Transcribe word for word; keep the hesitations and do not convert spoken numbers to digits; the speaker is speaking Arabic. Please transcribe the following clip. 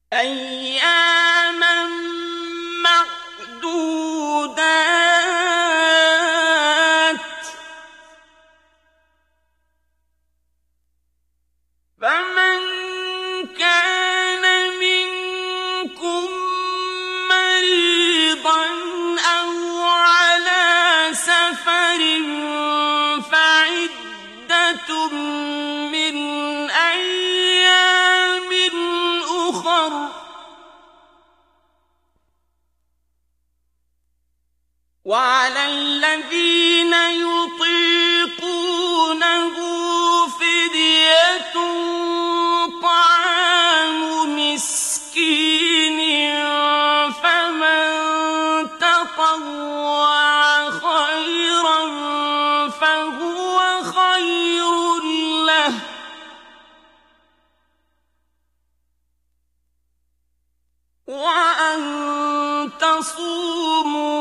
أياما معدودات فمن كان منكم مريضا أو على سفر فعدة من أيام أخر وعلى الذين يطيقونه فدية طعام مسكين فمن تطوع خيرا فهو خير له وأن تصوموا